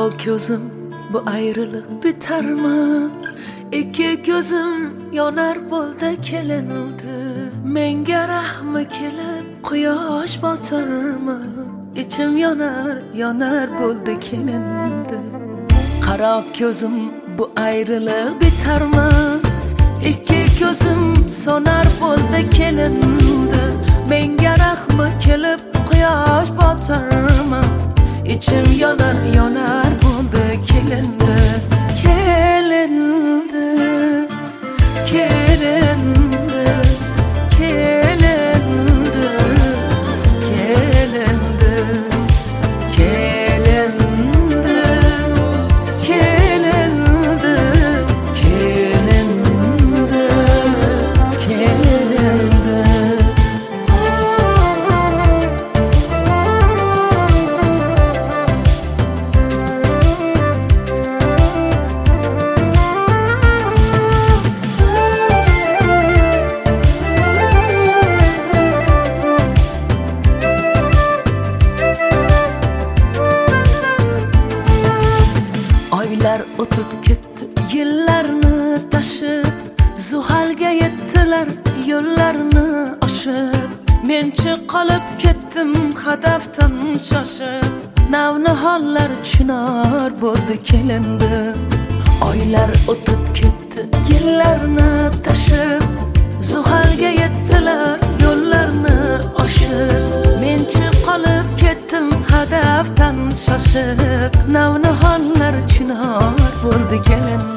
Qaro ko'zim, bu ayrılık bitarmi? İki gözüm yonar bo'ldi kelindi. Menga rahmi kelib quyosh botarmi? İçim yonar bo'ldi kelindi. Qaro ko'zim, bu ayrılık bitarmi? İki gözüm sonar bo'ldi kelindi. Menga rahmi kelib quyosh botarmi? İçim yonar bo'ldi kelindi. Kelindi, kelindi, kelindi, kelindi, kelindi, kelindi, kelindi, kelindi. Oylar o'tib ketdi, yillarni tashib, Zuhalga yettilar yo'llarni oshib. Menchi qolib ketdim hadafdan shoshib, Navnihollar chinor bo'ldi kelindi. Oylar o'tib ketdi, yillarni tashib, Zuhalga yettilar yo'llarni oshib. Menchi qolib ketdim hadafdan shoshib, Navnihollar chinor bo'ldi kelindi.